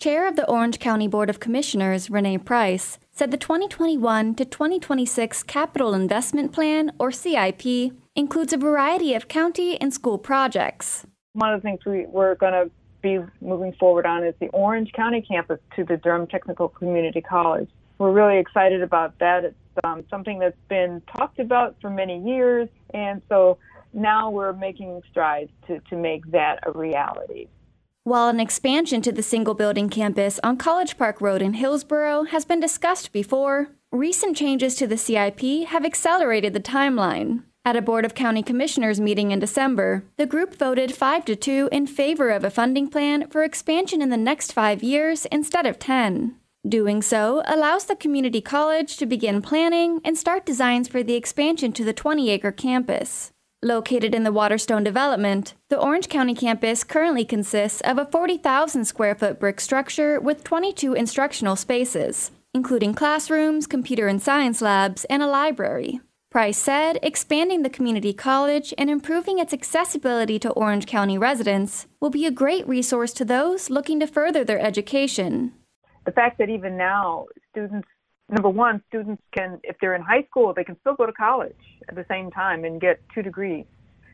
Chair of the Orange County Board of Commissioners, Renee Price, said the 2021 to 2026 Capital Investment Plan, or CIP, includes a variety of county and school projects. One of the things we're going to be moving forward on is the Orange County campus to the Durham Technical Community College. We're really excited about that. It's something that's been talked about for many years, and so now we're making strides to make that a reality. While an expansion to the single-building campus on College Park Road in Hillsborough has been discussed before, recent changes to the CIP have accelerated the timeline. At a Board of County Commissioners meeting in December, the group voted 5-2 in favor of a funding plan for expansion in the next 5 years instead of 10. Doing so allows the community college to begin planning and start designs for the expansion to the 20-acre campus. Located in the Waterstone development, the Orange County campus currently consists of a 40,000 square foot brick structure with 22 instructional spaces, including classrooms, computer and science labs, and a library. Price said expanding the community college and improving its accessibility to Orange County residents will be a great resource to those looking to further their education. The fact that even now students can, if they're in high school, they can still go to college at the same time and get 2 degrees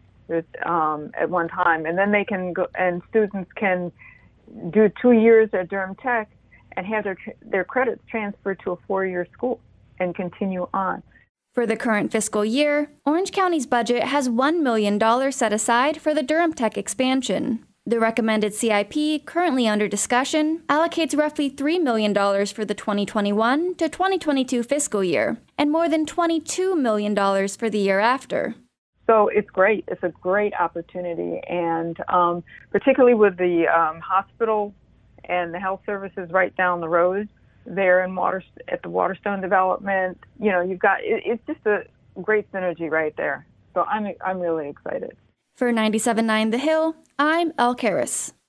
at one time. And then they can go, and students can do 2 years at Durham Tech and have their credits transferred to a 4-year school and continue on. For the current fiscal year, Orange County's budget has $1 million set aside for the Durham Tech expansion. The recommended CIP, currently under discussion, allocates roughly $3 million for the 2021 to 2022 fiscal year, and more than $22 million for the year after. So it's great. It's a great opportunity, and particularly with the hospital and the health services right down the road there at the Waterstone development. You know, it's just a great synergy right there. So I'm really excited. For 97.9 The Hill, I'm Elle Karas.